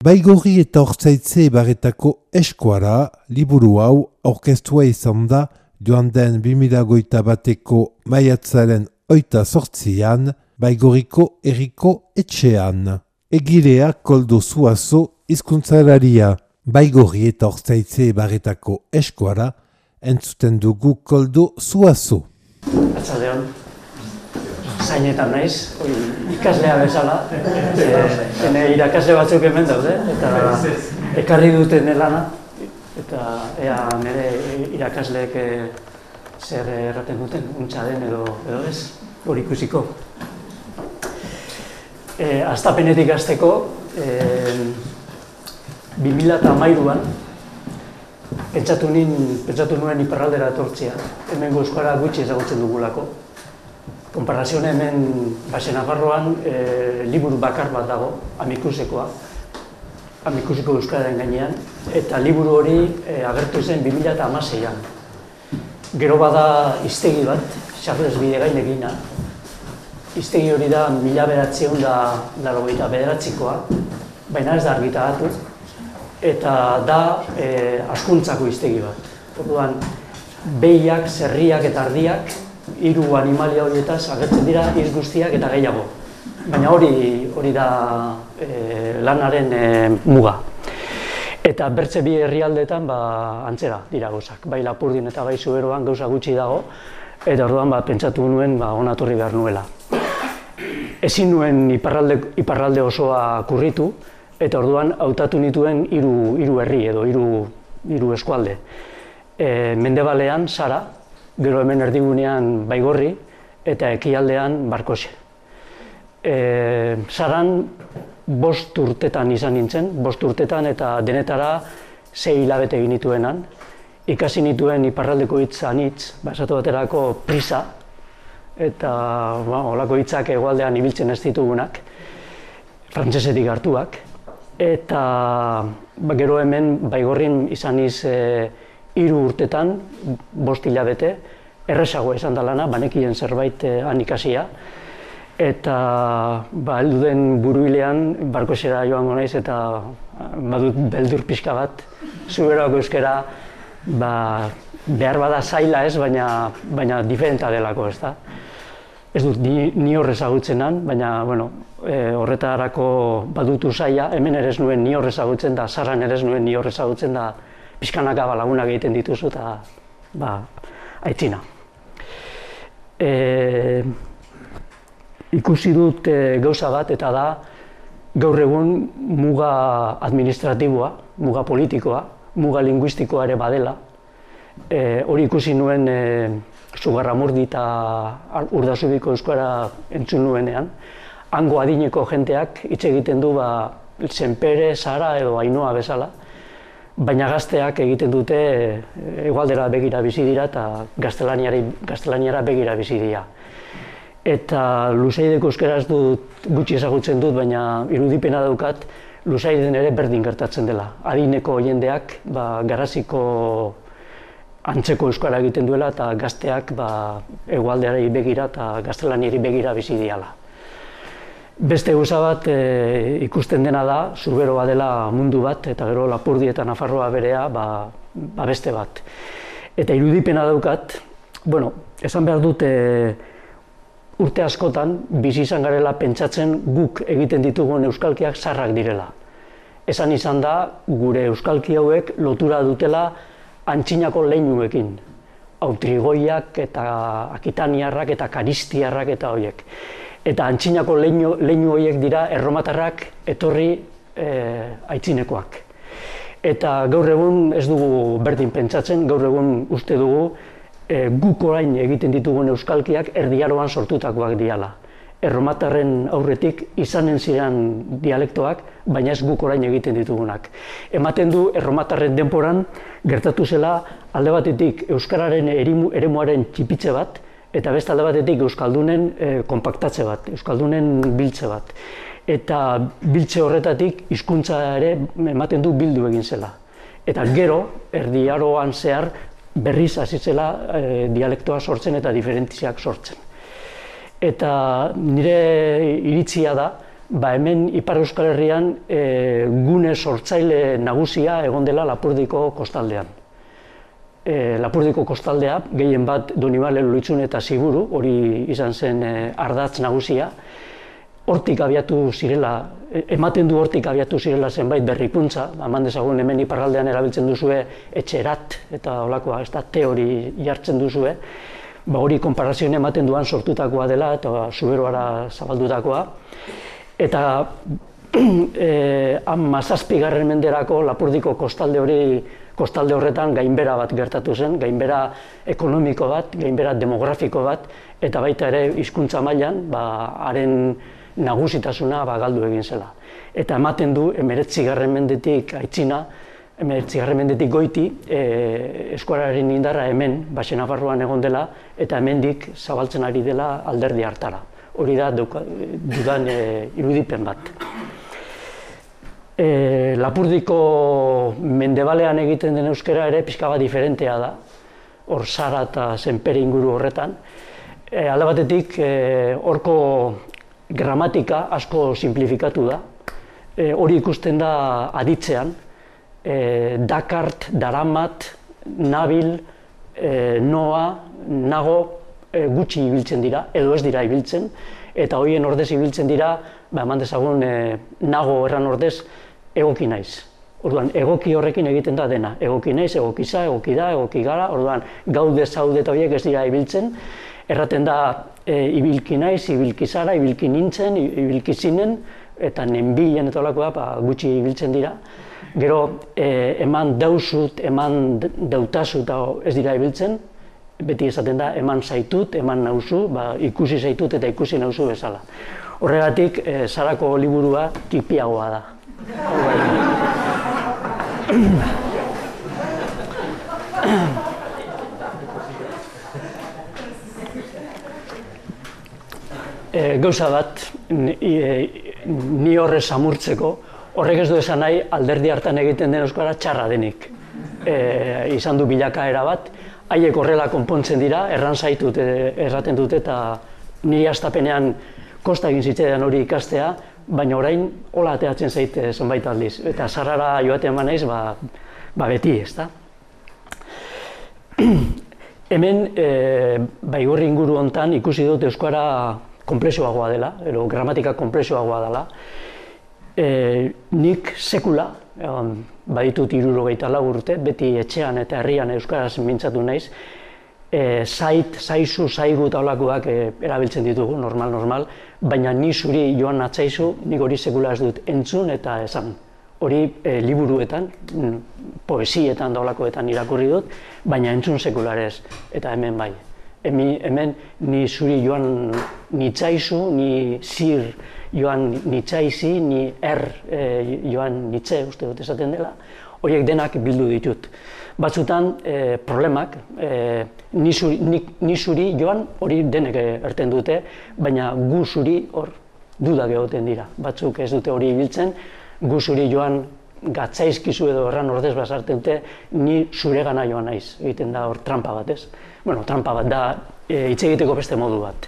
Baigorri eta Ortzaitze Ibarretako Eskuara liburu hau aurkeztua izan da joan den 2021ko maiatzaren 28an Baigorriko herriko etxean. Egilea Koldo Zuazo hizkuntzalaria. Baigorri eta Ortzaitze Ibarretako Eskuara entzuten dugu Koldo Zuazo. Arratsaldeon. Zainetan naiz, ikaslea bezala, ene irakasle batzuk hemen daude, eta ekarri duten lana, eta ea nire irakasleek zer erraten duten, untxa den edo ez, hori ikusiko. Hastapenetik hasteko, 2013an, pentsatu nuen iparraldera etortzea, hemengo euskara gutxi ezagutzen dugulako. Konparazioan hemen Nafarroan liburu bakar bat dago, Amikusekoa, Amikuseko euskararen gainean, eta liburu hori agertu zen 2016an. Gero bada hiztegi bat, Charles Bidegain egina. Hiztegi hori da 1989koa, baina ez da argitaratu, eta da askuntzako hiztegi bat. Orduan, behiak, zerriak eta ardiak, hiru animalia horietaz agertzen dira hitz guztiak eta gehiago. Baina hori da lanaren muga. Eta bertze bi herrialdeetan antzera dira gauzak. Bai Lapurdin eta bai Zuberoan gauza gutxi dago, eta orduan pentsatu nuen ona etorri behar nuela. Ezin nuen iparralde osoa kurritu, eta orduan hautatu nituen hiru herri edo hiru eskualde. Mendebalean Sara, gero hemen erdigunean Baigorri, eta ekialdean Barkose. Saran 5 urtetan izan nintzen, 5 urtetan eta denetara 6 hilabete egin nituenan. Ikasi nituen iparraldeko hitz anitz, esatu baterako prisa, eta holako hitzak hegoaldean ibiltzen ez ditugunak, frantsesetik hartuak. Eta gero hemen Baigorrin izan niz 3 urtetan, 5 hilabete, errezagoa izan da lana, banekien zerbait han ikasia. Eta heldu den buruilean, Barkosera joango naiz eta badut beldur pixka bat, Zuberoako euskara behar bada zaila ez, baina diferenta delako, ez da. Ez dut ni hor ezagutzenan, baina horretarako badutu zaila, hemen ere ez nuen ni hor ezagutzen da, Saran ere ez nuen ni hor ezagutzen da, pixkanaka lagunak egiten dituzu eta aitzina. Ikusi dut gauza bat eta da gaur egun muga administratiboa, muga politikoa, muga linguistikoa ere badela. Hori ikusi nuen Zugarramurdi eta Urdazubiko euskara entzun nuenean. Hango adineko jenteak hitz egiten du Senpere, Sara edo Ainhoa bezala. Baina gazteak egiten dute hegoaldera begira bizi dira eta gaztelaniara begira bizi dira. Eta Lusaideko euskara ez dut gutxi ezagutzen dut, baina irudipena daukat Lusaiden ere berdin gertatzen dela. Adineko jendeak Garaziko antzeko euskara egiten duela eta gazteak hegoaldeari begira eta gaztelaniari begira bizi diala. Beste gauza bat ikusten dena da, Zubero badela mundu bat, eta gero Lapurdi eta Nafarroa berea beste bat. Eta irudipena daukat, esan behar dut urte askotan, bizi izan garela pentsatzen guk egiten ditugun euskalkiak zaharrak direla. Esan izan da, gure euskalki hauek lotura dutela antzinako leinuekin. Autrigoiak eta akitaniarrak eta karistiarrak eta horiek. Eta antzinako leinu horiek dira erromatarrak etorri aitzinekoak. Eta gaur egun ez dugu berdin pentsatzen, gaur egun uste dugu guk orain egiten ditugun euskalkiak erdiaroan sortutakoak diala. Erromatarren aurretik izanen ziren dialektoak, baina ez guk orain egiten ditugunak. Ematen du erromatarren denporan gertatu zela alde batetik euskararen eremuaren txipitze bat, eta beste alde batetik euskaldunen konpaktatze bat, euskaldunen biltze bat. Eta biltze horretatik hizkuntza ere ematen du bildu egin zela. Eta gero, erdiaroan zehar, berriz hasi zela dialektoa sortzen eta diferentziak sortzen. Eta nire iritzia da, hemen Ipar Euskal Herrian gune sortzaile nagusia egon dela Lapurdiko kostaldean. Lapurdiko kostaldea, gehien bat Donibane Lohitzun eta Ziburu, hori izan zen ardatz nagusia, hortik abiatu zirela, ematen du hortik abiatu zirela zenbait berrikuntza, eman dezagun hemen iparraldean erabiltzen duzue etxerat eta holakoa, ez da teori jartzen duzue, hori konparazioen ematen duan sortutakoa dela eta Zuberoara zabaldutakoa. Eta 17. menderako Lapurdiko kostalde horretan gainbera bat gertatu zen, gainbera ekonomiko bat, gainbera demografiko bat, eta baita ere hizkuntza mailan haren nagusitasuna galdu egin zela. Eta ematen du 19. mendetik aitzina, 19. mendetik goiti, euskararen indarra hemen, Baxe Nafarroan egon dela, eta hemendik zabaltzen ari dela alderdi hartara. Hori da dudan irudipen bat. Lapurdiko mendebalean egiten den euskara ere pixka bat diferentea da, hor Sara eta Senpere inguru horretan. Alde batetik, horko gramatika asko simplifikatu da, hori ikusten da aditzean, dakart, daramat, nabil, noa, nago, gutxi ibiltzen dira, edo ez dira ibiltzen, eta horien ordez ibiltzen dira, eman dezagun nago erran ordez, egoki naiz. Orduan, egoki horrekin egiten da dena, egoki naiz, egokiza, egoki da, egoki gara, orduan, gaude zaude eta horiek ez dira ibiltzen, erraten da ibilki naiz, ibilki zara, ibilki nintzen, ibilki zinen, eta nenbilen eta holakoa gutxi ibiltzen dira. Gero, eman dauzut, eman dautazu eta ez dira ibiltzen, beti esaten da, eman zaitut, eman nauzu, ikusi zaitut eta ikusi nauzu bezala. Horregatik, Sarako liburua tipiagoa da. Gauza bat, ni horrez amurtzeko, horrek ez du esan nahi alderdi hartan egiten den euskara txarra denik. Izan du bilakaera bat, haiek horrela konpontzen dira, erran zaitut erraten dute eta niri hastapenean kosta egin zitzaidan hori ikastea, baina orain hola ateatzen zait zenbait aldiz. Eta Sarara joaten manaiz, beti, ez da. Hemen, Baigorri inguru hontan ikusi dut euskara konplexuagoa dela, edo gramatika konplexuagoa dela. Nik sekula, baditut 64 urte, beti etxean eta herrian euskaraz mintzatu naiz, zait, zaizu, zaigu eta holakoak erabiltzen ditugu, normal, baina ni zuri joan natzaizu, nik hori sekula ez dut entzun eta esan. Hori liburuetan, poesietan da holakoetan irakurri dut, baina entzun sekularez, eta hemen bai. Hemen ni zuri joan nitzaizu, ni zir joan nitzaizi, ni joan nitze, uste dut esaten dela, horiek denak bildu ditut. Batzutan problemak, ni zuri joan hori denek erten dute, baina gu zuri hor dudak egoten dira. Batzuk ez dute hori ibiltzen, gu zuri joan gatzaizkizu edo erran ordez basartzen dute, ni zure gana joan naiz, egiten da hor trampa bat, ez? Bueno, trampa bat da, hitz egiteko beste modu bat.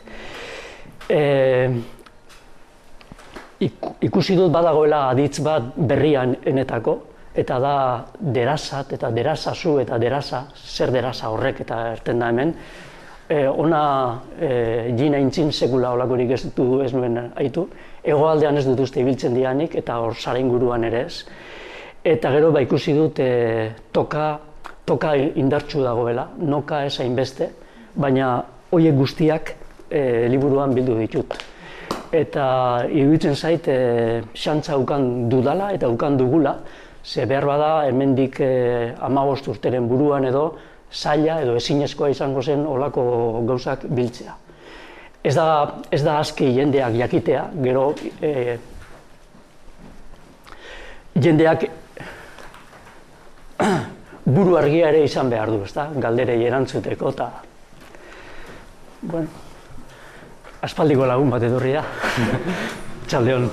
Ikusi dut badagoela aditz bat berrian enetako, eta da derazat eta derazazu eta deraza, zer deraza horrek eta erten da hemen. Ona jina intzin sekula holakorik ez nuen aitu, hegoaldean ez dut uste ibiltzen dianik eta hor Sara inguruan ere ez. Eta gero ikusi dut toka indartsu dagoela, noka ez hainbeste, baina horiek guztiak liburuan bildu ditut. Eta iruditzen zait xantza ukan dudala eta ukan dugula, ze behar bada hemendik 15 urteren buruan edo zaila edo ezinezkoa izango zen olako gauzak biltzea. Ez da aski jendeak jakitea, gero jendeak buru argia ere izan behar du, ezta? Galderei erantzuteko eta bueno, aspaldiko lagun bat edurri da. Txaldeon.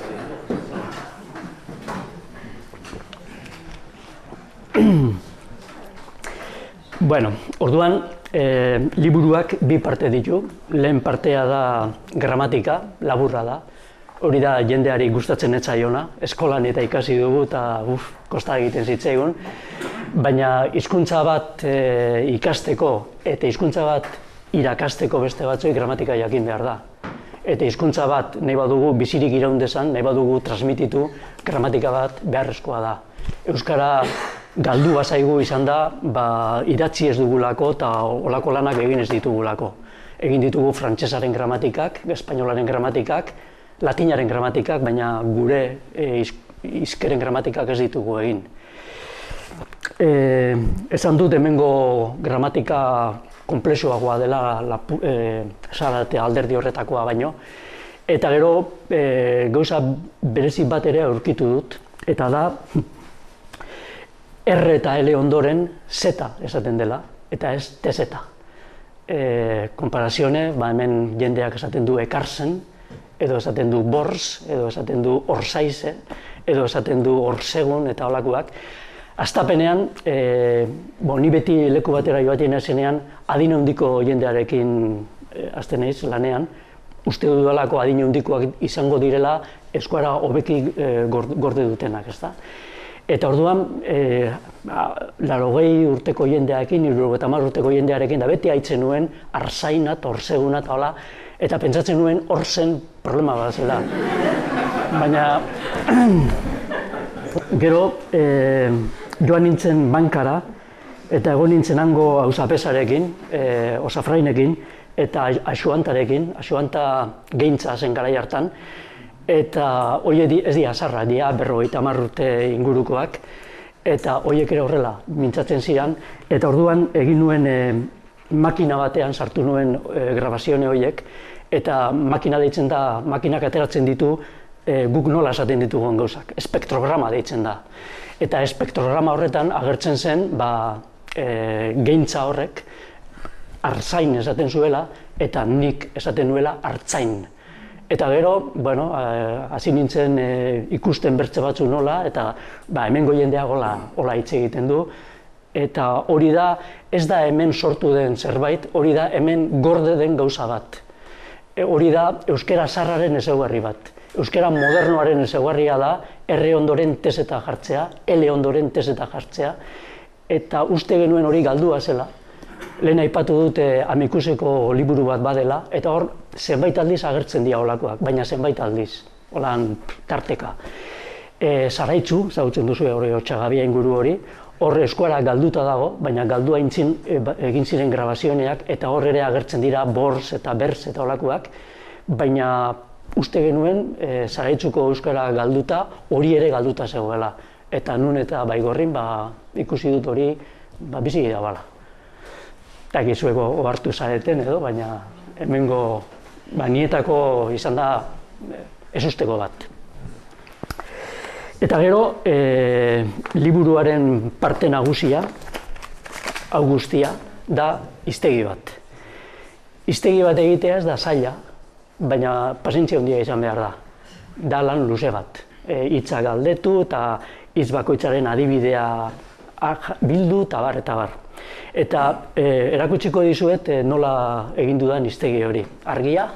Bueno, orduan, liburuak bi parte ditu. Lehen partea da gramatika, laburra da. hori da jendeari gustatzen ez zaiona, eskolan eta ikasi dugu eta kosta egiten zitzaigun, baina hizkuntza bat ikasteko eta hizkuntza bat irakasteko beste batzuek gramatika jakin behar da. Eta hizkuntza bat nahi badugu bizirik iraun dezan, nahi badugu transmititu, gramatika bat beharrezkoa da. Euskara galdu bazaigu izan da, idatzi ez dugulako eta olako lanak egin ez ditugulako. Egin ditugu frantsesaren gramatikak, espainolaren gramatikak, latinaren gramatikak, baina gure hizkeren gramatikak ez ditugu egin. Esan dut hemengo gramatika konplexuagoa dela Zarate alderdi horretakoa baino. Eta gero gauza berezi bat ere aurkitu dut, eta da R eta L ondoren Z esaten dela, eta ez TZ. Konparazione, hemen jendeak esaten du ekarsen, edo esaten du borz, edo esaten du orsaize, edo esaten du orsegun eta holakoak. Astapenean, ni beti leku batera joaten nazenean, adin handiko jendearekin hasten naiz lanean, uste dudalako adin handikoak izango direla euskara hobeki gorde dutenak, ezta? Eta orduan, 80 urteko jendearekin, 70 urteko jendearekin, da beti haitzen nuen arzainat, orsegunat, hola, eta pentsatzen nuen hor zen problema bat zela. Baina, gero, joan nintzen bankara, eta egon nintzen hango auzapesarekin, osafrainekin, eta axuantarekin, axuanta gehintza zen garai hartan, eta horiek ez dira azarra, dira 50 urte ingurukoak, eta horiek ere horrela mintzatzen ziren, eta orduan egin nuen makina batean sartu nuen grabazione horiek, eta makina deitzen da, makinak ateratzen ditu guk nola esaten ditugun gauzak, espektrograma deitzen da. Eta espektrograma horretan agertzen zen gehintza horrek artzain esaten zuela eta nik esaten nuela artzain. Eta gero, hasi nintzen ikusten bertze batzu nola, eta hemengo jendeak hola hitz egiten du. Eta hori da, ez da hemen sortu den zerbait, hori da hemen gorde den gauza bat. Hori da euskera zaharraren ezaugarri bat. Euskera modernoaren ezaugarria da, R ondoren TZ jartzea, L ondoren TZ jartzea, eta uste genuen hori galdua zela. Lehen aipatu dute Amikuseko liburu bat badela, eta hor zenbait aldiz agertzen dira holakoak, baina zenbait aldiz, holan tarteka. Zaraitzu, ezagutzen duzu hori Otxagabia inguru hori, hor eskuara galduta dago, baina galdua egin ziren grabazioneak, eta hor ere agertzen dira borz eta berz eta holakoak, baina uste genuen Zaraitzuko euskara galduta, hori ere galduta zegoela. Eta nun eta Baigorrin ikusi dut hori bizi da bala. Eta gizueko ohartu zareten edo, baina hemengo nietako izan da ezusteko bat. Eta gero, liburuaren parte nagusia, hau guztia, da hiztegi bat. Hiztegi bat egitea ez da zaila, baina pazientzia handia izan behar da. Da lan luze bat. Hitzak galdetu eta hitz bakoitzaren adibidea bildu eta bar eta bar. Eta erakutsiko dizuet nola egin dudan hiztegi hori. Argia.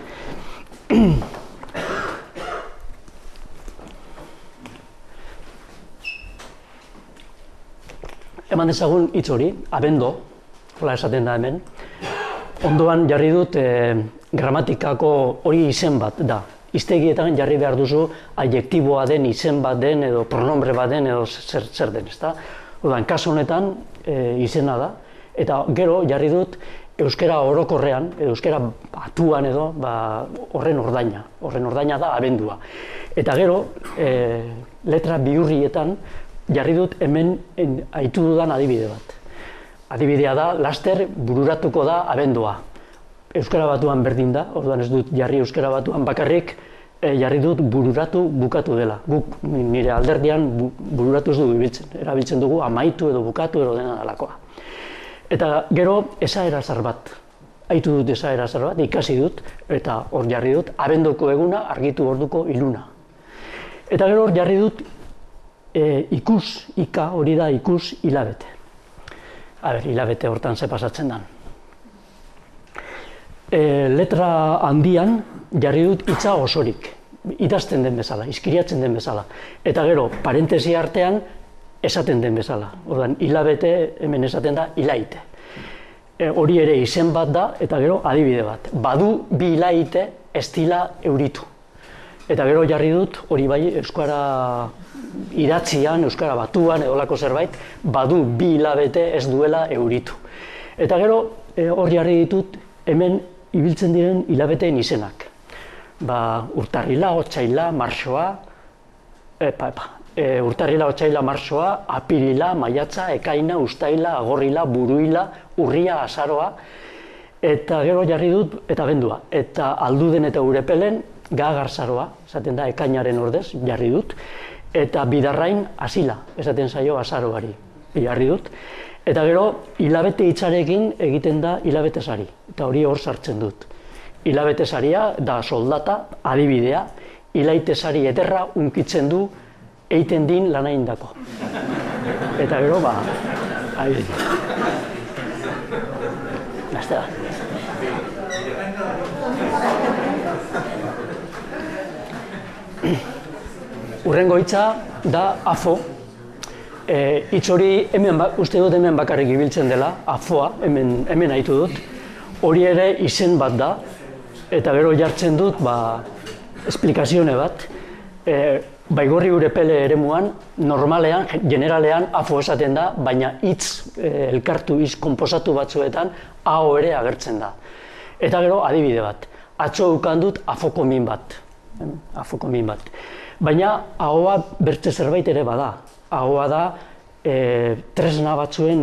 Eman dezagun hitz hori, abendo, hola esaten da hemen. Ondoan jarri dut gramatikako hori izen bat da. Hiztegietan jarri behar duzu adjektiboa den, izen bat den, edo pronombre bat den, edo zer den, ezta? Odan, kasu honetan izena da, eta gero jarri dut euskera orokorrean, edo euskera batuan edo, horren ordaina. Horren ordaina da abendua. Eta gero, letra bihurrietan jarri dut hemen aitu dudan adibide bat. Adibidea da, laster bururatuko da abendua. Euskara batuan berdin da, orduan ez dut jarri euskara batuan bakarrik, jarri dut bururatu bukatu dela. Guk nire alderdian bururatu ez dugu erabiltzen dugu amaitu edo bukatu edo dena dalakoa. Eta gero esaerazar bat, aitu dut esaerazar bat, ikasi dut, eta hor jarri dut abendoko eguna argitu orduko iluna. Eta gero hor jarri dut ikus, ika hori da ikus hilabete. Hilabete hortan ze pasatzen dan. Letra handian jarri dut hitza osorik. idazten den bezala, izkiriatzen den bezala. Eta gero, parentesi artean, esaten den bezala. Orduan, hilabete, hemen esaten da, hilaite. Hori ere izen bat da, eta gero, adibide bat. Badu bi hilaite, ez dila euritu. Eta gero jarri dut, hori bai, euskara idatzian, euskara batuan, edolako zerbait, badu bi hilabete ez duela euritu. Eta gero, hor jarri ditut, hemen ibiltzen diren hilabeteen izenak. Urtarrila, otsaila, martxoa, urtarrila, otsaila, martxoa, apirila, maiatza, ekaina, uztaila, agorrila, buruila, urria, azaroa, eta gero jarri dut, eta bendua. Eta alduden eta urepelen, gagarzaroa, esaten da, ekainaren ordez, jarri dut, eta bidarrain, asila, esaten zaio, azaroari, jarri dut. Eta gero, hilabete hitzarekin egiten da hilabete sari, eta hori hor sartzen dut. Hilabete saria da soldata, adibidea, hilaite sari ederra unkitzen du eiten din lana indako. Eta gero, adibidea. Gaztea. Urrengo hitza da afo. Hitz hori uste dut hemen bakarrik ibiltzen dela, afoa, hemen haitu dut. Hori ere izen bat da, eta gero jartzen dut esplikazione bat. Baigorri Urepele eremuan, normalean, generalean afo esaten da, baina hitz elkartu, hitz konposatu batzuetan, aho ere agertzen da. Eta gero adibide bat, atzo ukan dut afoko min bat. Baina ahoa bertze zerbait ere bada. Ahoa da tresna batzuen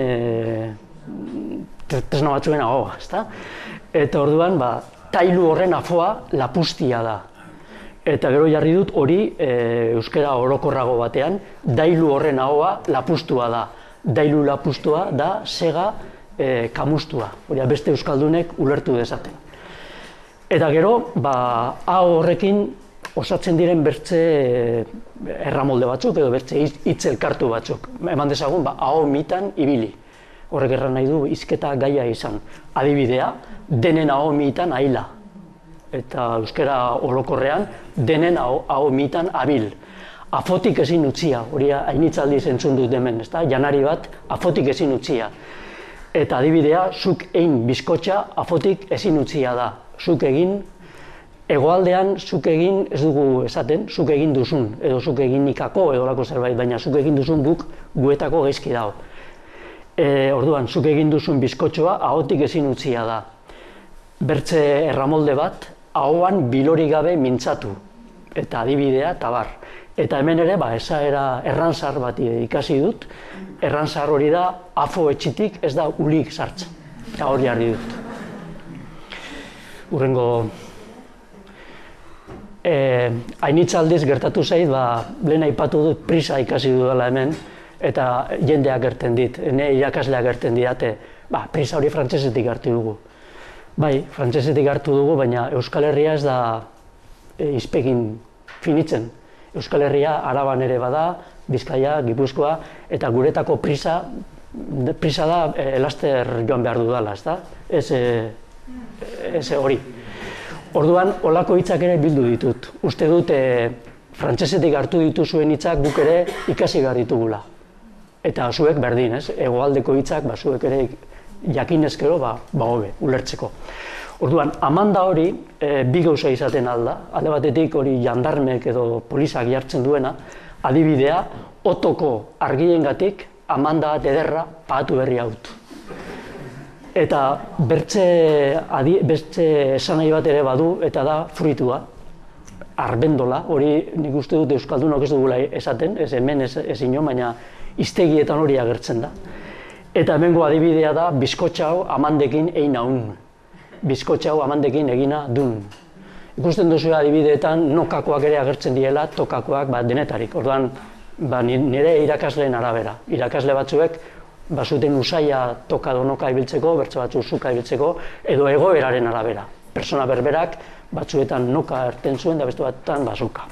ahoa, ezta? Eta orduan, tailu horren afoa lapustia da. Eta gero jarri dut hori euskara orokorrago batean, dailu horren ahoa lapustua da. Dailu lapustua da sega kamustua. Hori beste euskaldunek ulertu dezaten. Eta gero, aho horrekin osatzen diren bertze erramolde batzuk edo bertze hitz elkartu batzuk. Eman dezagun, aho mitan ibili. Horrek erran nahi du hizketa gaia izan. Adibidea, denen aho mitan aila. Eta euskara orokorrean, denen aho mitan abil. Afotik ezin utzia, hori hainitzaldiz entzun dut hemen, ezta? Janari bat, afotik ezin utzia. Eta adibidea, zuk egin bizkotxa, afotik ezin utzia da. Zuk egin, hegoaldean zuk egin, ez dugu esaten, zuk egin duzun, edo zuk egin nikako, edo lako zerbait, baina zuk egin duzun guk guetako gaizki dago. Orduan, zuk egin duzun bizkotxoa, ahotik ezin utzia da. Bertze erramolde bat, ahoan bilori gabe mintzatu, eta adibidea, eta bar. Eta hemen ere, esaera errantzar bat ikasi dut, errantzar hori da, afo etxitik ez da ulik sartzen, eta hori jarri dut. Urrengo, hainitzaldiz gertatu zait, lehen aipatu dut prisa ikasi dudala hemen, eta jendeak gerten dit, irakasleak gerten didate, prisa hori frantsesetik hartu dugu. Bai, frantsesetik hartu dugu, baina Euskal Herria ez da hizpegin finitzen. Euskal Herria Araban ere bada, Bizkaia, Gipuzkoa, eta guretako prisa da elaster joan behar dudala, ezta? Ez hori. Orduan, olako hitzak ere bildu ditut. Uste dut, frantsesetik hartu dituzuen hitzak guk ere ikasi behar ditugula. Eta zuek berdin, ez? Hegoaldeko hitzak, zuek ere jakinezkero, hobe, ulertzeko. Orduan, amanda hori, bi gauza izaten alda. Alde batetik hori jandarmek edo polizak jartzen duena, adibidea, otoko argiengatik amanda bat ederra pagatu berri haut. Eta beste esanahi bat ere badu, eta da fruitua, arbendola, hori nik uste dut euskaldunok ez dugula esaten, ez hemen ez ino, baina hiztegietan hori agertzen da. Eta hemengo adibidea da, bizkotxa hau amandekin egin haun. Bizkotxa hau amandekin egina dun. Ikusten duzu adibideetan nokakoak ere agertzen diela, tokakoak denetarik. Orduan, nire irakasleen arabera. Irakasle batzuek, zuten usaia toka donoka ibiltzeko, bertso batzu zuka ibiltzeko, edo egoeraren arabera. Persona berberak batzuetan noka erten zuen, da beste batzuetan bazuka.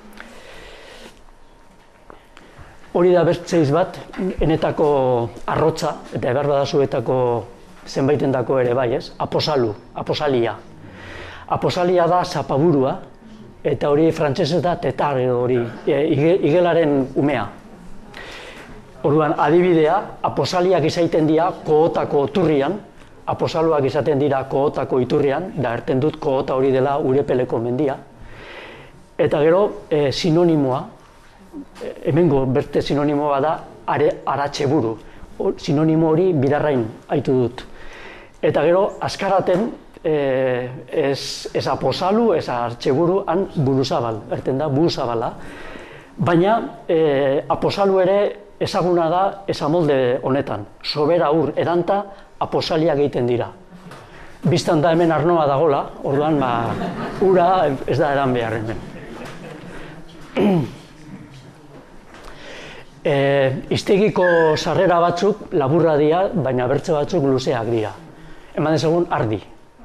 Hori da bertzeiz bat, enetako arrotza, eta ebar badazuetako zenbaitendako ere bai, ez? Aposalu, aposalia. Aposalia da zapaburua, eta hori frantsesez da tetar edo hori, igelaren umea. Orduan, adibidea, aposaliak izaiten dira kohotako turrian, aposaloak izaten dira kohotako iturrian, da erten dut kohota hori dela Urepeleko mendia. Eta gero, sinonimoa, hemengo beste sinonimoa da Aratxeburu. Sinonimo hori Bidarrain aitu dut. Eta gero, Azkaraten, ez aposalu, ez Aratxeburu, han Buruzabal, erten da Buruzabala. Baina, aposalu ere ezaguna da esamolde honetan. Sobera ur edanta aposaliak egiten dira. Bistan da hemen arnoa dagola, orduan ura ez da edan behar hemen. Iztegiko sarrera batzuk laburra dira, baina bertze batzuk luzeak dira. Eman dezagun ardi.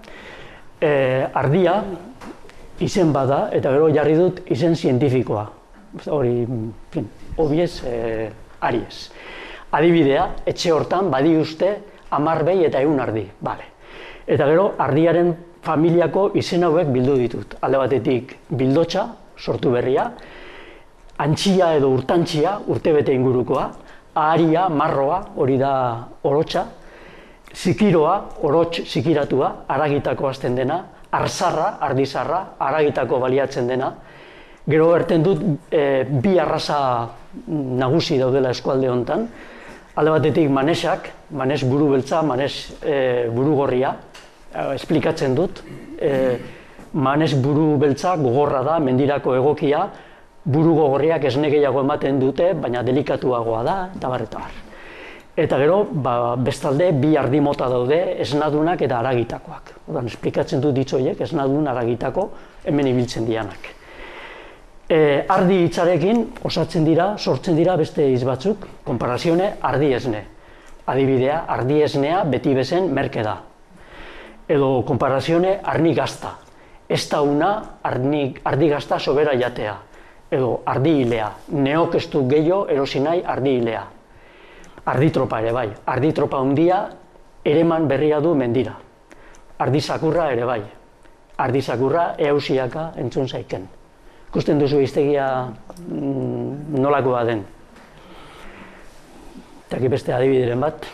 Ardia izen bada, eta gero jarri dut izen zientifikoa. Hori, obiez, Aries. Adibidea, etxe hortan badi uste 10 behi eta 100 ardi. Eta gero, ardiaren familiako izen hauek bildu ditut. Alde batetik bildotxa, sortu berria, antxia edo urtantxia, urtebete ingurukoa, aharia, marroa, hori da orotxa, zikiroa, orots zikiratua, aragitako hasten dena, arzarra, ardizarra, aragitako baliatzen dena. Gero erten dut bi arraza nagusi daudela eskualde honetan. Alde batetik manesak, manes buru beltza, manes buru gorria, esplikatzen dut. Manes buru beltza gogorra da, mendirako egokia, buru gogorriak esne gehiago ematen dute, baina delikatuagoa da, eta bar. Eta gero, bestalde, bi ardi mota daude, esnadunak eta aragitakoak. Odan, esplikatzen dut ditzoiek, esnadun aragitako, hemen ibiltzen dianak. Ardi hitzarekin osatzen dira, sortzen dira beste hitz batzuk, konparazione ardi esne. Adibidea, ardi esnea beti bezen merke da. Edo konparazione arni gazta. Ez da una ardi gazta sobera jatea. Edo ardi hilea. Neok ez du gehiago erosi nahi ardi hilea. Arditropa ere bai. Arditropa handia ereman berria du mendira. Ardizakurra ere bai. Ardizakurra eusiaka entzun zaiken. Ikusten duzu hiztegia nolakoa den. Eta beste adibideren bat.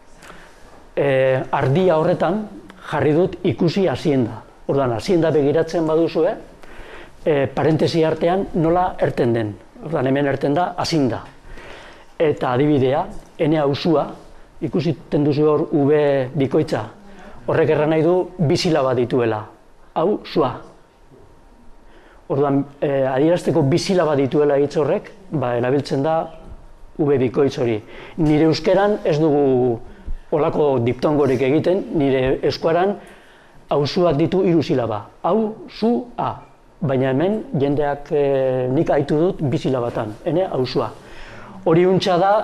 Ardia horretan jarri dut ikusi hazienda. Orduan, hazienda begiratzen baduzue, parentesi artean nola erten den. Orduan, hemen erten da hazinda. Eta adibidea, ene hausua, ikusiten duzu hor V bikoitza, horrek erran nahi du bizilaba dituela. Hau, zua. Orduan, adierazteko bizilaba dituela hitz horrek, erabiltzen da V bikoitz hori. Nire euskeran ez dugu olako diptongorik egiten, nire eskuaran hausuak ditu 3 silaba. Hau, zu, a. Baina hemen jendeak nik aitu dut bizilabatan, ene hausua. Hori untxa da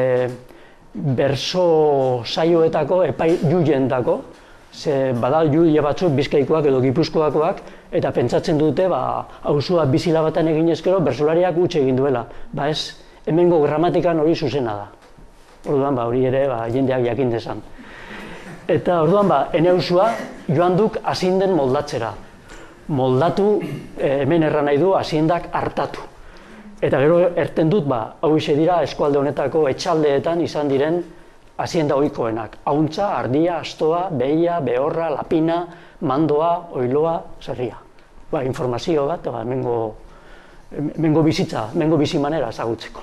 berso saioetako epai juiendako, ze bada juile batzuk bizkaikoak edo gipuzkoakoak, eta pentsatzen dute hausua bizilabatan egin ezkero bersolariak utxe egin duela. Ez, hemengo gramatikan hori zuzena da. Orduan, hori ere jendeak jakin dezan. Eta orduan, ene hausua joan duk hazinden moldatzera. Moldatu, hemen erran nahi du, haziendak hartatu. Eta gero erten dut, hau ise dira eskualde honetako etxaldeetan izan diren hazienda ohikoenak. Hauntza, ardia, astoa, behia, behorra, lapina, mandoa, oiloa, zerria. Informazio bat, mengo bizitza, mengo bizi manera ezagutzeko.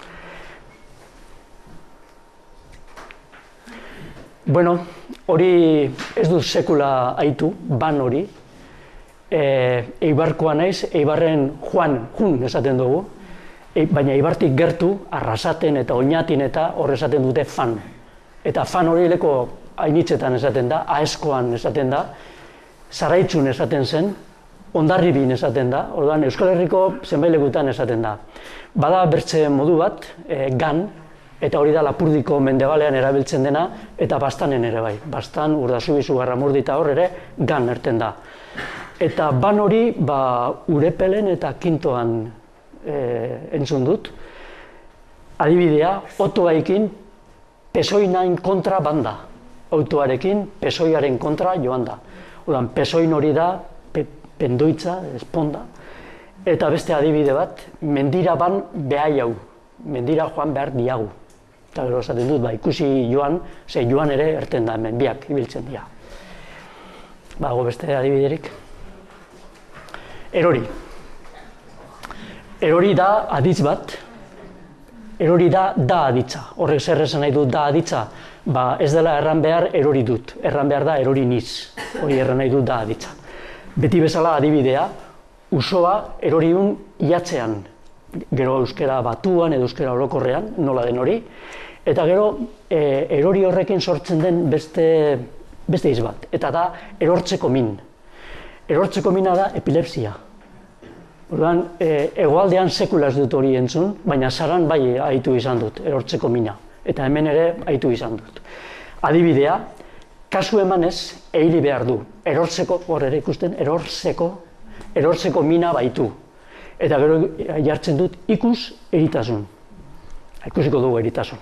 Bueno, hori ez dut sekula aitu, ban hori. Eibarkoa naiz, Eibarren jun esaten dugu, baina Eibartik gertu, Arrasaten eta Oñatin eta hor esaten dute fan. Eta fan hori leko hainitzetan esaten da, Aeskoan esaten da, Zaraitzun esaten zen, Hondarribin esaten da, orduan Euskal Herriko zenbait lekutan esaten da. Bada bertze modu bat, gan, eta hori da Lapurdiko mendebalean erabiltzen dena, eta Bastanen ere bai. Bastan, Urdasubizu, Garramurdi eta hor ere gan erten da. Eta ban hori Urepelen eta Kintoan entzun dut. Adibidea, otoaikin pesoinain kontra banda. Autoarekin pesoiaren kontra joan da. Odan, pesoin hori da, pendoitza, esponda, Eta beste adibide bat, mendira ban behai hau, mendira joan behar diagu. Eta gero esaten dut, ikusi joan, ze joan ere erten da hemen, biak ibiltzen dira. Bago beste adibiderik. Erori. Erori da aditz bat, erori da aditza. Horrek zer esan nahi du da aditza, ez dela erran behar erori dut, erran behar da erori niz. Hori erran nahi du da aditza. Beti bezala adibidea, usoa eroriun iatzean, gero euskera batuan edo euskera orokorrean, nola den hori, eta gero erori horrekin sortzen den beste hitz bat, eta da erortzeko min. Erortzeko mina da epilepsia. Orduan, hegoaldean sekula ez dut hori entzun, baina Saran bai aitu izan dut, erortzeko mina, eta hemen ere aitu izan dut. Adibidea, kasu emanez, eili behar du, erortzeko, hor ere ikusten, erortzeko mina baitu. Eta gero jartzen dut ikus eritasun. Ikusiko dugu eritasun.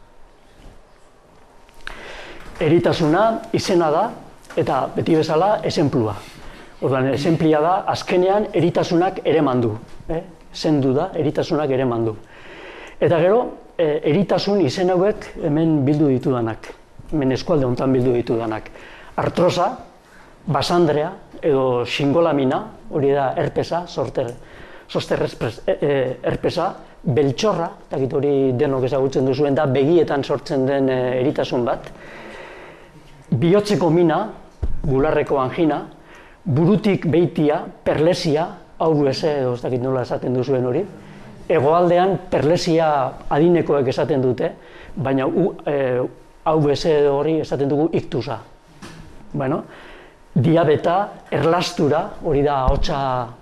Eritasuna izena da, eta beti bezala esenplua. Orduan, esenplia da, azkenean eritasunak ere mandu. Zendu da, eritasunak ere mandu. Eta gero, eritasun izen hauek hemen bildu ditudanak. Hemen eskualde honetan bildu ditudanak. Artrosa, basandrea, edo xingolamina, hori da herpesa, zoster herpesa, beltxorra, eta hori denok ezagutzen duzuen da, begietan sortzen den eritasun bat. Bihotzeko mina, bularreko angina, burutik behitia, perlesia, hau edo ez dakit nola esaten duzuen hori. Hegoaldean perlesia adinekoek esaten dute, baina hau hori esaten dugu iktusa. Bueno, diabeta, erlastura, hori da ahotsa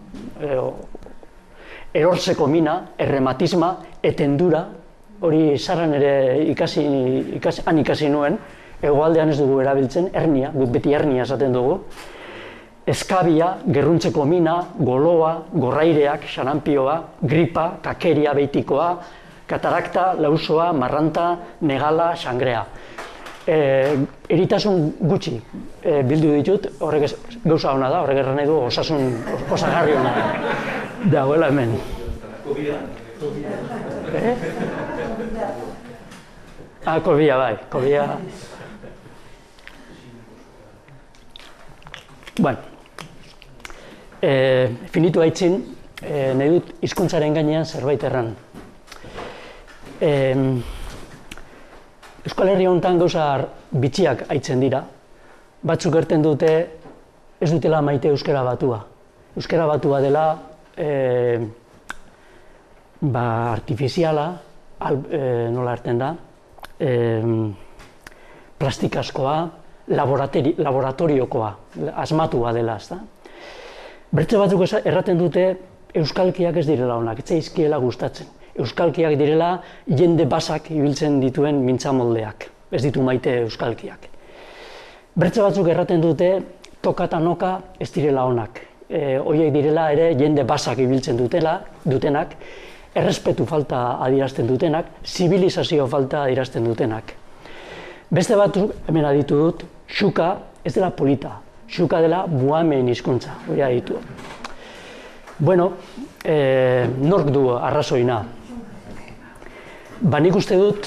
erortzeko mina, errematisma, etendura, hori Saran ere ikasi nuen, hegoaldean ez dugu erabiltzen, hernia, guk beti hernia esaten dugu. Eskabia, gerruntzeko mina, goloa, gorraireak, xarampioa, gripa, kakeria beitikoa, katarakta, lausoa, marranta, negala, xangrea. Eritasun gutxi bildu ditut, horrek gauza hona da, horrek erran nahi du osasun osagarri hona dagoela hemen. Kobia, bai, kobia. Bueno, finitu haitzin, nahi dut hizkuntzaren gainean zerbait erran. Euskal Herria honetan gauza bitxiak haitzen dira. Batzuk erten dute ez dutela maite euskara batua. Euskara batua dela artifiziala, nola erten da, plastikazkoa, laboratoriokoa, asmatua dela, ezta? Bertze batzuk erraten dute euskalkiak ez direla onak, ez zaizkiela gustatzen. Euskalkiak direla jende basak ibiltzen dituen mintzamoldeak, ez ditu maite euskalkiak. Bertze batzuk erraten dute toka eta noka ez direla onak. Horiek direla ere jende basak ibiltzen dutenak, errespetu falta adierazten dutenak, zibilizazio falta adierazten dutenak. Beste batzuk, hemen aditu dut, xuka ez dela polita, xuka dela buhamen hizkuntza, hori aditu. Bueno, nork du arrazoina? Nik uste dut,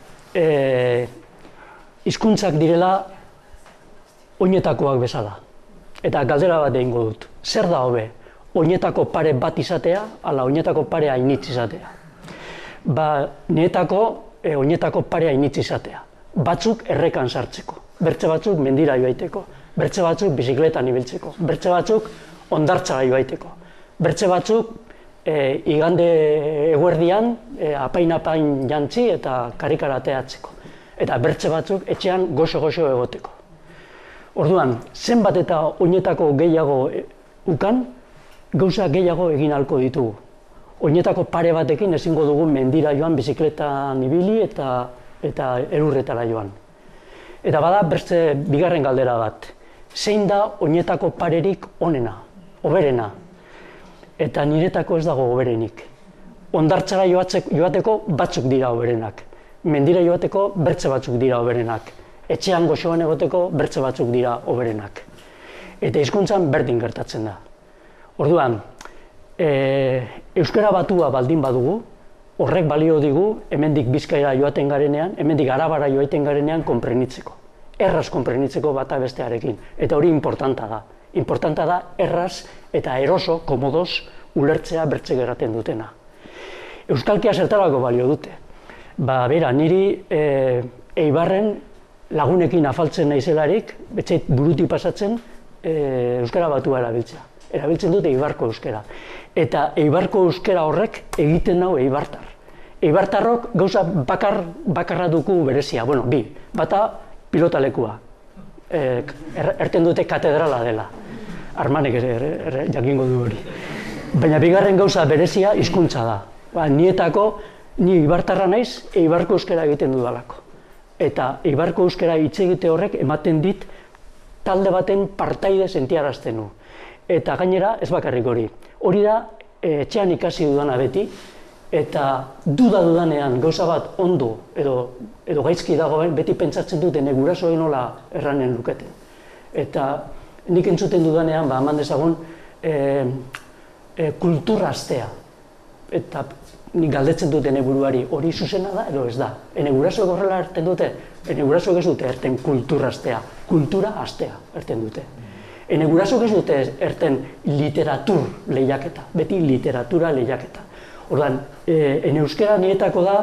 hizkuntzak direla oinetakoak bezala. Eta galdera bat egingo dut. Zer da hobe? Oinetako pare bat izatea, ala oinetako pare hainitz izatea. Niretako oinetako pare hainitz izatea. Batzuk errekan sartzeko, bertze batzuk mendira joaiteko, bertze batzuk bizikletan ibiltzeko, bertze batzuk hondartzara joaiteko, bertze batzuk igande eguerdian apain jantzi eta karikara ateatzeko, eta bertze batzuk etxean goxo-goxo egoteko. Orduan, zenbat eta oinetako gehiago ukan, gauza gehiago egin ahalko ditugu. Oinetako pare batekin ezingo dugu mendira joan bizikletan ibili eta erurretara joan. Eta bada beste bigarren galdera bat. Zein da oinetako parerik onena, hoberena? Eta niretako ez dago hoberenik. Hondartzara joateko batzuk dira hoberenak. Mendira joateko bertze batzuk dira hoberenak. Etxean goxoan egoteko bertze batzuk dira hoberenak. Eta hizkuntzan berdin gertatzen da. Orduan, euskara batua baldin badugu, horrek balio digu, hemendik Bizkaira joaten garenean, hemendik Arabara joaten garenean konprenitzeko. Erraz konprenitzeko bata bestearekin. Eta hori importanta da. Importanta da erraz eta eroso, komodoz, ulertzea bertze geraten dutena. Euskalkia zertarako balio dute. Bera, niri Eibarren lagunekin afaltzen naizelarik, betxait burutik pasatzen, euskara batua erabiltzea. Erabiltzen dute Eibarko euskara. Eta Eibarko euskara horrek egiten nau eibartar. Eibartarrok gauza bakarra duku berezia, bueno, bi, bata pilotalekua. Erten dute katedrala dela. Armanek jakingo du hori. Baina bigarren gauza berezia hizkuntza da. Ni eibartarra naiz, Eibarko euskara egiten dudalako. Eta Eibarko euskara hitz egite horrek ematen dit talde baten partaide sentiarazten du. Eta gainera, ez bakarrik hori. Hori da, etxean ikasi dudana beti, eta dudanean gauza bat ondo edo gaizki dagoen, beti pentsatzen dut ene gurasoei nola erranen luketen. Eta nik entzuten dudanean, eman dezagun, kultura astea. Eta nik galdetzen dut ene buruari, hori zuzena da edo ez da. Ene gurasoek horrela erten dute, ene gurasoek ez dute erten kultura astea, kultura astea erten dute. Ene gurasoek ez dute erten literatur lehiaketa, beti literatura lehiaketa. Orduan, ene euskara nietako da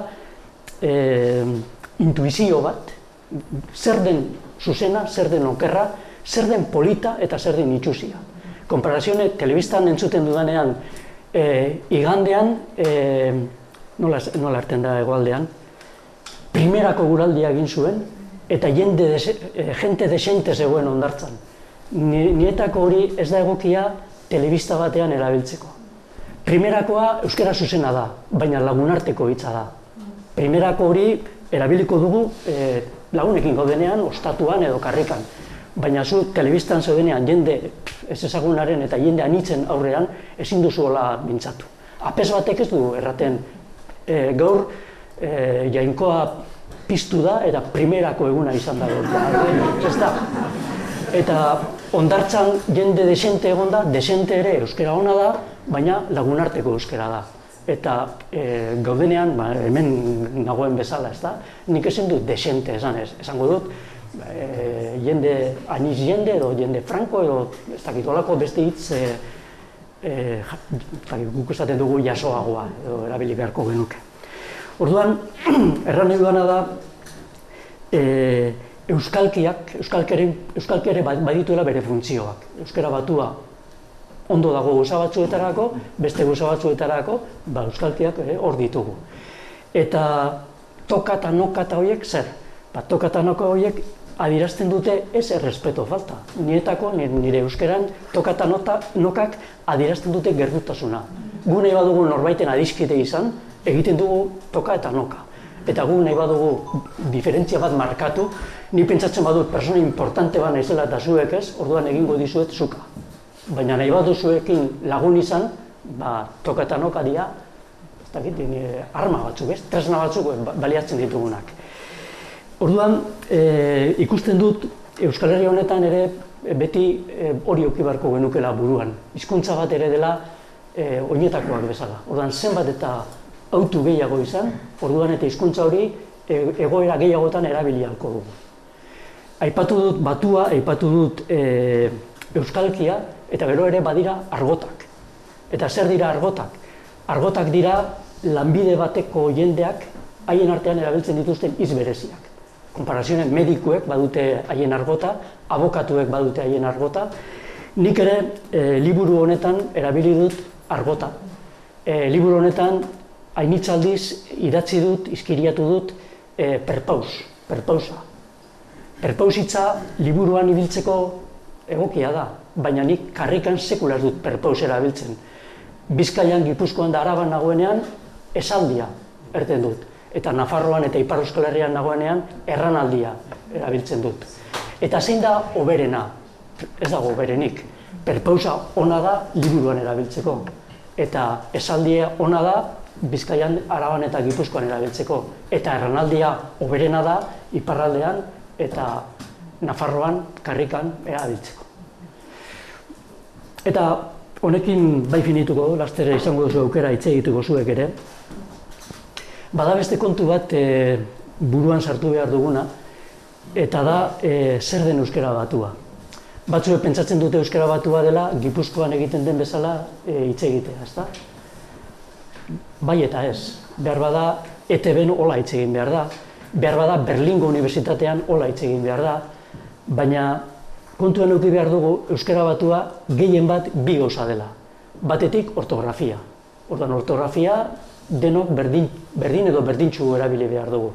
intuizio bat, zer den zuzena, zer den okerra, zer den polita eta zer den itxusia. Konparazione, telebistan entzuten dudanean, igandean, nola erten da hegoaldean, primerako guraldia egin zuen, eta jente desente zegoen hondartzan. Nietako hori ez da egokia telebista batean erabiltzeko. Primerakoa euskara zuzena da, baina lagunarteko hitza da. Primerako hori erabiliko dugu lagunekin gaudenean, ostatuan edo karrikan. Baina zu telebistan zeudenean jende ez ezagunaren eta jende anitzen aurrean ezin duzuela mintzatu. Apes batek ez du erraten gaur jainkoa piztu da eta primerako eguna izan da. Ez da. Eta hondartzan jende desente egon da, desente ere euskara ona da, baina lagunarteko euskara da. Eta gaudenean, hemen nagoen bezala, ez da, nik ezin dut desente esango dut, aniz jende edo jende franko edo ez dakit olako beste hitz guk esaten dugu jasoagoa edo erabili beharko genuke. Orduan, erran nahi duana da euskalki ere badituela bere funtzioak. Euskara batua ondo dago gauza batzuetarako, beste gauza batzuetarako, euskalkiak hor ditugu. Eta toka eta noka eta horiek zer? Toka eta noka horiek adierazten dute ez errespeto falta. Nietako, nire euskeran, toka eta nokak adierazten dute gertutasuna. Gu nahi badugu norbaiten adiskide izan, egiten dugu toka eta noka. Eta gu nahi badugu diferentzia bat markatu, ni pentsatzen badut persona importante bat naizela eta zuek ez, orduan egingo dizuet zuka. Baina nahi baduzuekin lagun izan, toka eta noka dira, arma batzuk ez, tresna batzuk baliatzen ditugunak. Orduan, ikusten dut Euskal Herria honetan ere beti hori okibarko genukela buruan. Hizkuntza bat ere dela oinetakoak bezala. Orduan, zenbat eta autu gehiago izan, orduan eta hizkuntza hori egoera gehiagotan erabili ahalko dugu. Aipatu dut batua, aipatu dut euskalkia, eta gero ere badira argotak. Eta zer dira argotak? Argotak dira lanbide bateko jendeak haien artean erabiltzen dituzten hitz bereziak. Konparazioen medikuek badute haien argota, abokatuek badute haien argota. Nik ere liburu honetan erabili dut argota. Liburu honetan hainitzaldiz idatzi dut, izkiriatu dut perpausa. Perpausitza liburuan ibiltzeko egokia da, baina nik karrikan sekular dut perpaus erabiltzen. Bizkaian, Gipuzkoan da Araban nagoenean esaldia erten dut. Eta Nafarroan eta Ipar Euskal Herrian nagoenean erranaldia erabiltzen dut. Eta zein da hoberena? Ez dago hoberenik. Perpausa ona da liburuan erabiltzeko. Eta esaldia ona da Bizkaian, Araban eta Gipuzkoan erabiltzeko. Eta erranaldia hoberena da Iparraldean eta Nafarroan, karrikan erabiltzeko. Eta honekin bai finituko, laster izango duzu aukera hitz egituko zuek ere. Bada beste kontu bat buruan sartu behar duguna, eta da zer den euskara batua. Batzuek pentsatzen dute euskara batua dela Gipuzkoan egiten den bezala hitz egitea, ezta? Bai eta ez. Behar bada ETB-n hola hitz egin behar da, behar bada Berlingo Unibertsitatean hola hitz egin behar da, baina kontuan eduki behar dugu euskara batua gehien bat bi gauza dela. Batetik ortografia. Orduan ortografia denok berdin edo berdintsu erabili behar dugu.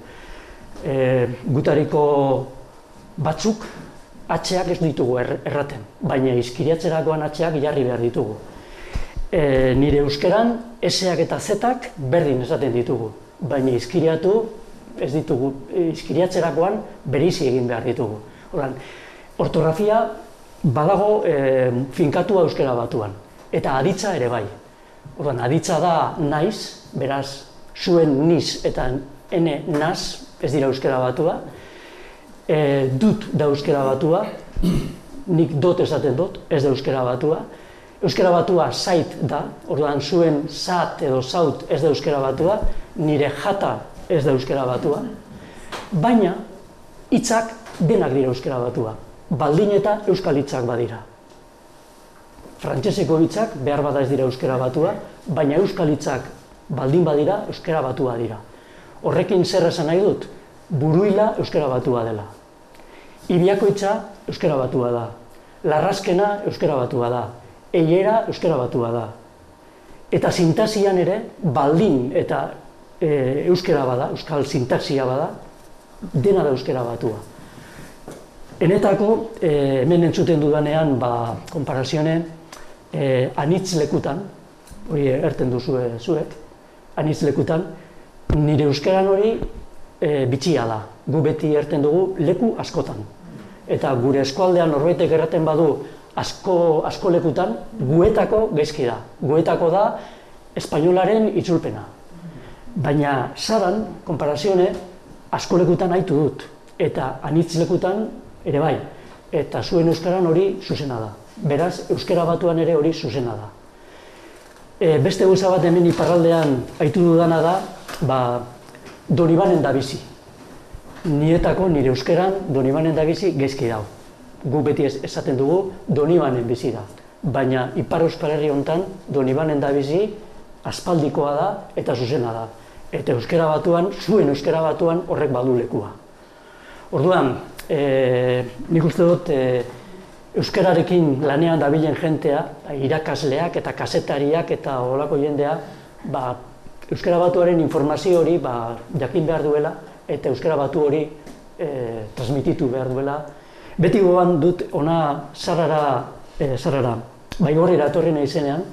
Gutariko batzuk atxeak ez ditugu erraten, baina izkiriatzerakoan atxeak jarri behar ditugu. Nire euskeran eseak eta zetak berdin esaten ditugu, baina izkiriatu ez ditugu, izkiriatzerakoan bereizi egin behar ditugu. Ortografia badago finkatua euskara batuan, eta aditza ere bai. Aditza da naiz, beraz, zuen niz eta ene naz ez dira euskara batua, dut da euskara batua, nik dot esaten dut, ez da euskara batua. Euskara batua zait da, orduan zuen zat edo zaut ez da euskara batua, nire jata ez da euskara batua, baina hitzak denak dira euskara batua, baldin eta euskal hitzak badira. Frantseseko hitzak behar bada ez dira euskara batua, baina euskal hitzak baldin badira euskara batua dira. Horrekin zer esan nahi dut? Buruila euskara batua dela. Ibiakoitza euskara batua da. Larrazkena euskara batua da. Eiera euskara batua da. Eta sintaxian ere baldin eta euskara bada, euskal sintaxia bada, dena da euskara batua. Enetako, hemen entzuten dudanean, konparazione, anitz lekutan, hori erten duzue zuek, anitz lekutan, nire euskaran hori bitxia da. Gu beti erten dugu leku askotan. Eta gure eskualdean norbaitek erraten badu asko lekutan, guetako gaizki da. Guetako da espainolaren itzulpena. Baina zaran, konparazione, asko lekutan haitu dut. Eta anitz lekutan ere bai. Eta zuen euskaran hori zuzena da. Beraz, euskara batuan ere hori zuzena da. Beste gauza bat hemen iparraldean haitu dudana da, Donibanen da bizi. Nietako, nire euskeran, Donibanen da bizi gaizki dago. Gu beti esaten dugu, Donibanen bizi da. Baina, Ipar Euskal Herri honetan, Donibanen da bizi, aspaldikoa da eta zuzena da. Eta euskara batuan, zuen euskara batuan horrek badu lekua. Orduan, nik uste dut, euskararekin lanean dabilen jentea, irakasleak eta kazetariak eta holako jendea, euskara batuaren informazio hori jakin behar duela eta euskara batu hori transmititu behar duela. Beti gogoan dut ona Sarrara Baigorrira etorri naizenean,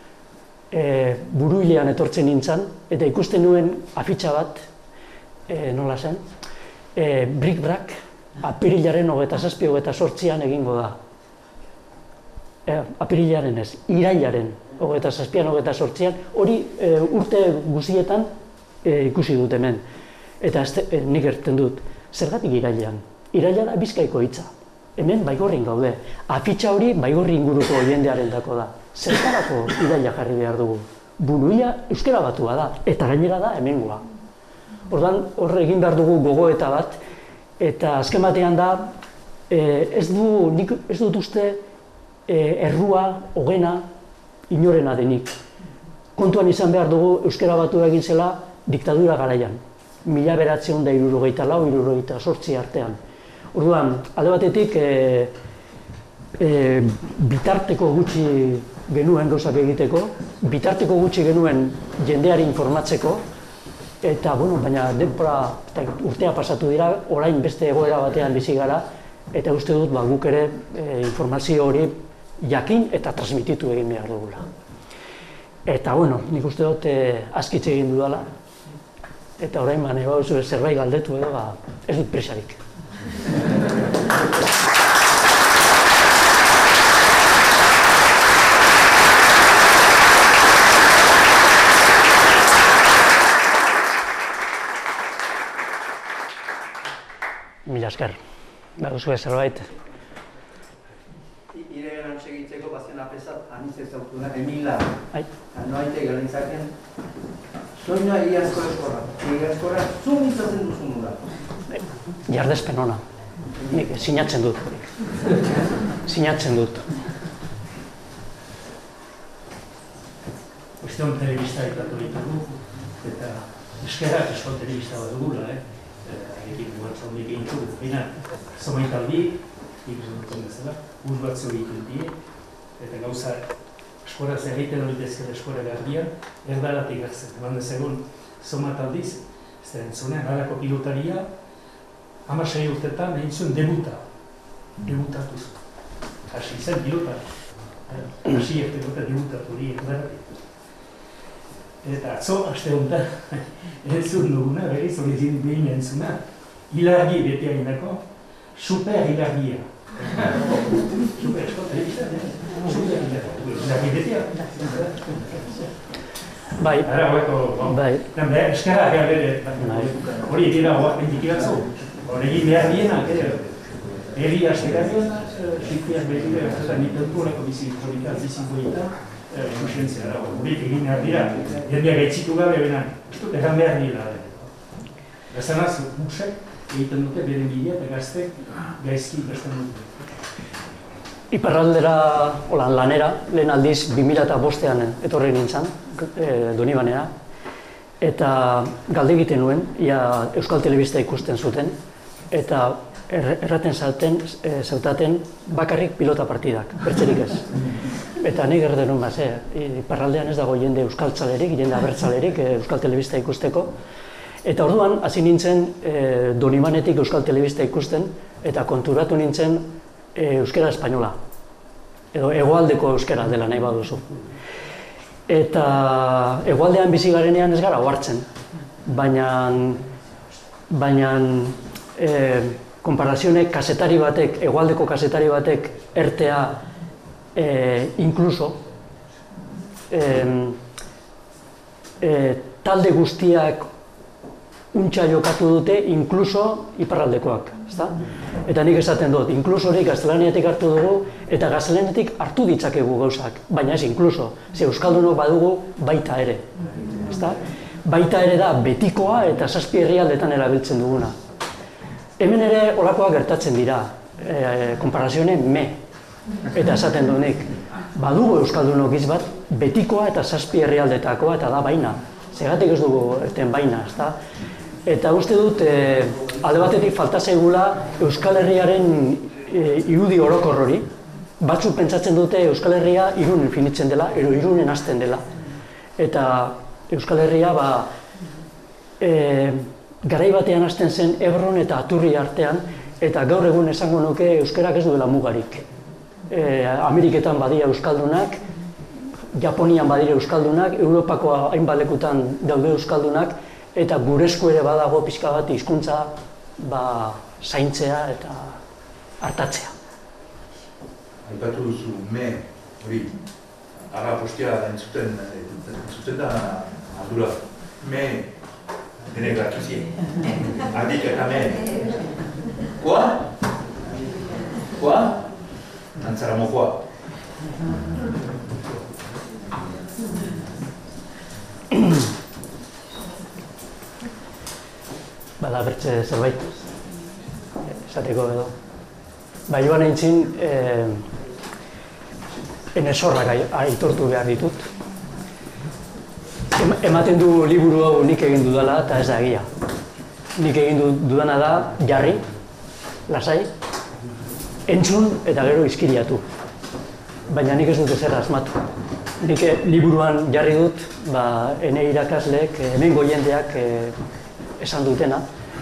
Buruilean etortzen nintzen, eta ikusten nuen afitxa bat, nola zen, Bric-Brac apirilaren 27-28an egingo da. Apirilaren ez, irailaren 27-28an, hori urte guztietan ikusi dut hemen. Eta nik erten dut, zergatik irailean? Iraila da Bizkaiko hitza. Hemen Baigorrin gaude. Afitxa hori Baigorri inguruko jendearen dako da. Zertarako iraila jarri behar dugu? Buruila euskara batua da, eta gainera da hemengoa. Orduan, hor egin behar dugu gogoeta bat, eta azken batean da, ez dut uste errua, hogena, inorena denik. Kontuan izan behar dugu euskara batua egin zela diktadura garaian. 1964-68 artean. Orduan, alde batetik, bitarteko gutxi genuen gauzak egiteko, bitarteko gutxi genuen jendeari informatzeko, eta, baina denbora urtea pasatu dira, orain beste egoera batean bizi gara, eta uste dut guk ere informazio hori jakin eta transmititu egin behar dugula. Eta, nik uste dut askitze egin dudala, eta orain zerbait galdetu edo, ez dut presarik. Mila esker, baduzue zerbait. Iregenan segitzeko bazion apesat aniz ezautu da, Emila. Noaite galenzaken. Soina iazko eskorra. Iazkorra, zu mintzatzen duzun nula. Jardezpen ona. Nik sinatzen dut. Sinatzen dut. Kuestion telebista ipatu ditugu, eta eskerak eskol telebista bat dugula, egin guatzen egin txugu. Baina, zomaitaldi, ikusten bezala, ur batzu egiten die, eta gauza eskoraz egiten hori dezkera eskora garbian, erdaratik gartzen. Eman dezagun, zomaitaldiz, ez da entzunean, halako pilotaria, 16 urtetan egin zuen debutatu zuen. Hasi zen pilota, hasi ertekota debutatu hori erdaratik. Eta atzo, aste honetan, entzun duguna, berriz hori zin behin entzuna, hilargi bete hainako, super hilargia. Super eskot, super hilargi betea. Bai. Ara, bai. Eskara gara hori egin hauak mentikiratzu. Hori egin behar dienak, herri astekaren, xiktiak behar eta nitentu horako bizinkoita, susentzia dago. Horik egin behar dira, jendeak gaitzitu gabe benan, egan behar dira. Gazanaz, musek egiten dute beren bidea eta gaztek gaizki besten dute. Iparraldera, lanera, lehen aldiz 2005an etorri nintzen, Donibanera, eta galde egiten nuen, ia Euskal Telebista ikusten zuten, eta erraten zautaten bakarrik pilota partidak, bertzerik ez. Eta nik erden nuen baz, Iparraldean ez dago jende euskaltzalerik, jende abertzalerik Euskal Telebista ikusteko, eta orduan hasi nintzen Donibanetik Euskal Telebista ikusten, eta konturatu nintzen euskera espainola, edo hegoaldeko euskera dela nahi baduzu. Eta hegoaldean bizi garenean ez gara ohartzen, baina konparazionek kazetari batek, hegoaldeko kazetari batek ertea inkluso talde guztiak untxa jokatu dute, inkluso iparraldekoak, ezta? Eta nik esaten dut, inkluso hori gaztelaniatik hartu dugu, eta gaztelaniatik hartu ditzakegu gauzak, baina ez inkluso, ze euskaldunok badugu baita ere, ezta? Baita ere da betikoa eta 7 herrialdetan erabiltzen duguna. Hemen ere olakoak gertatzen dira, konparazioen me, eta esaten du nik, badugu euskaldunok bat, betikoa eta 7 herrialdetakoa eta da baina, zegatik ez dugu erten baina, ezta? Eta uste dut, alde batetik falta zaigula Euskal Herriaren irudi orokor hori. Batzuk pentsatzen dute Euskal Herria Irunen finitzen dela, edo Irunen hasten dela. Eta Euskal Herria garai batean hasten zen Ebron eta Aturri artean, eta gaur egun esango nuke euskarak ez duela mugarik. Ameriketan badira euskaldunak, Japonian badira euskaldunak, Europako hainbat lekutan daude euskaldunak, eta gure esku ere badago pixka bat hizkuntza zaintzea eta hartatzea. Aipatu duzu me hori, ara postia entzuten da ardura. Me, dene gratuzie. Adik eta me. Koa? Koa? Antzaramo koa. Bada bertze zerbait, esateko edo. Joan eintzin, enesorrak aitortu behar ditut. Ematen du liburu hau nik egin dudala eta ez da egia. Nik egin dudana da jarri, lasai, entzun eta gero izkiriatu. Baina nik ez dut ezer asmatu. Nik liburuan jarri dut, ene irakasleek, hemengo jendeak esan dutena.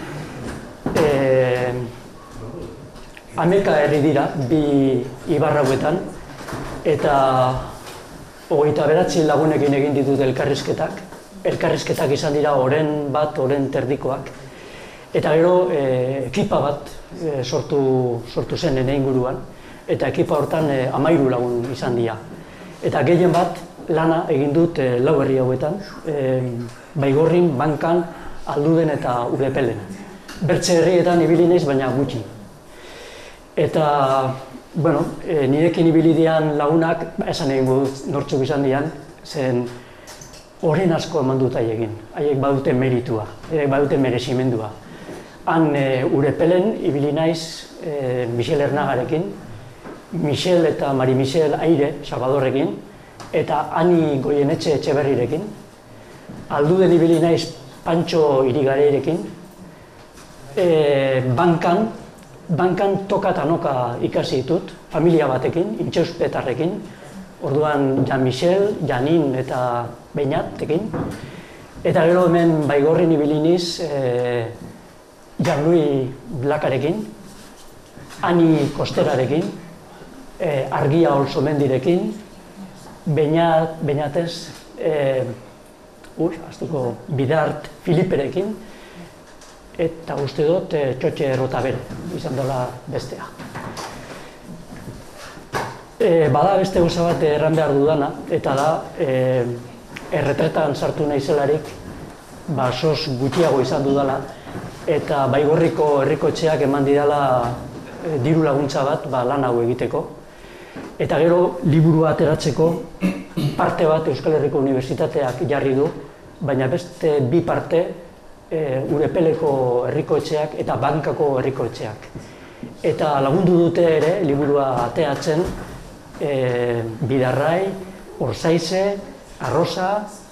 Ameka herri dira, bi ibar hauetan, eta 29 lagunekin egin ditut elkarrizketak. Elkarrizketak izan dira oren bat, oren terdikoak. Eta gero ekipa bat sortu zen ene inguruan, eta ekipa hortan 13 lagun izan dira. Eta gehien bat lana egin dut 4 herri hauetan, Baigorrin, Bankan, Alduden eta Urepelen. Bertze herrietan ibili naiz, baina gutxi. Eta Bueno, nirekin ibili dian lagunak, esan egin dut nortzuk izan dian, zen horren asko eman dut haiekin. Haiek badute meritua, badute merezimendua. Han Urepelen ibili naiz Michel Ernagarekin, Michel eta Mari Michel Aire, Salvadorrekin, eta Ani Goienetxe Etxeberrirekin. Alduden ibili naiz Pantxo Irigareirekin. Bankan toka eta noka ikasi ditut, familia batekin, Intxauspetarrekin, orduan Jan Michel, Janin eta Beñatekin. Eta gero hemen Baigorrin ibili niz Jan-Louis Blakarekin, Ani Kosterarekin, Argia Olsomendirekin, Beñatez, Bidart Filiperekin, eta uste dut Txotxe Rotabero izan dela bestea. Bada beste gauza bat erran behar dudana, eta da erretretan sartu naizelarik sos gutxiago izan dudala, eta Baigorriko herriko etxeak eman didala diru laguntza bat lan hau egiteko. Eta gero liburua ateratzeko parte bat Euskal Herriko Unibertsitateak jarri du, baina beste bi parte Urepeleko herriko etxeak eta Bankako herriko etxeak. Eta lagundu dute ere liburua ateratzen Bidarrai, Orzaize, Arrosa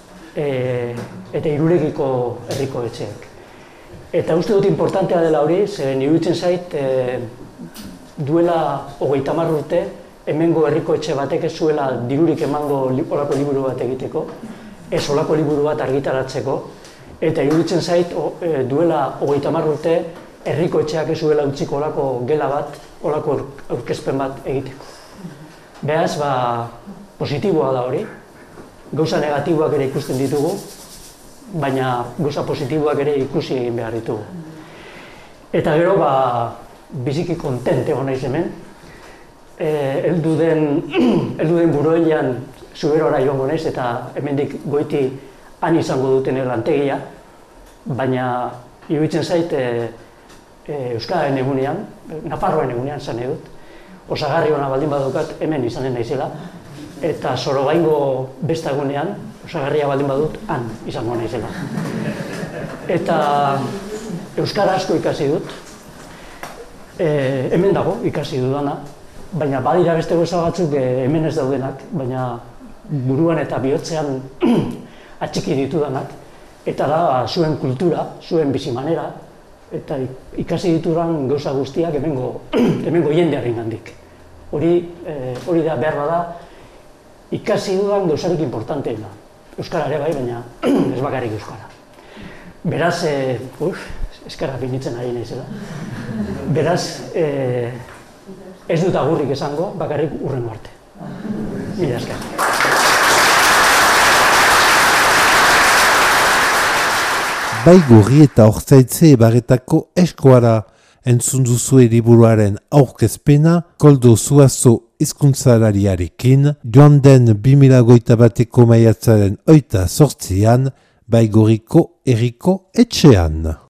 eta Irulegiko herriko etxeak. Eta uste dut importantea dela hori, zeren iruditzen zait duela 30 urte hemengo herriko etxe batek ez zuela dirurik emango olako liburu bat egiteko, ez olako liburu bat argitaratzeko, eta iruditzen zait duela 30 urte herriko etxeak ez zuela utziko olako gela bat, olako aurkezpen bat egiteko. Beraz, positiboa da hori, gauza negatiboak ere ikusten ditugu, baina gauza positiboak ere ikusi egin behar ditugu. Eta gero, biziki kontente egon naiz hemen, heldu den Buruelian Zuberora joango naiz eta hemendik goiti han izango duten lantegia, baina iruditzen zait Euskararen egunean, Nafarroaren egunean zan edut, osagarri hona baldin badukat hemen izanen naizela, eta Sorobaingo beste egunean, osagarria baldin badut, han izango naizela. Eta Euskara asko ikasi dut, hemen dago ikasi dudana, baina badira beste gauza batzuk hemen ez daudenak, baina buruan eta bihotzean atxiki ditudanak, eta da zuen kultura, zuen bizimanera, eta ikasi ditudan gauza guztiak hemengo jendearen gandik. Hori da behar bada, ikasi dudan gauzarik importanteena. Euskara ere bai, baina ez bakarrik euskara. Beraz, eskara binitzen ari naizela. Beraz, ez dut agurrik esango, bakarrik hurrengo arte. Mila esker. Baigorri eta Ortzaitze Ebaretako Eskuara entzun duzue liburuaren aurkezpena Koldo Zuazo hizkuntzalariarekin joan den 2021ko maiatzaren 28an Baigorriko herriko etxean.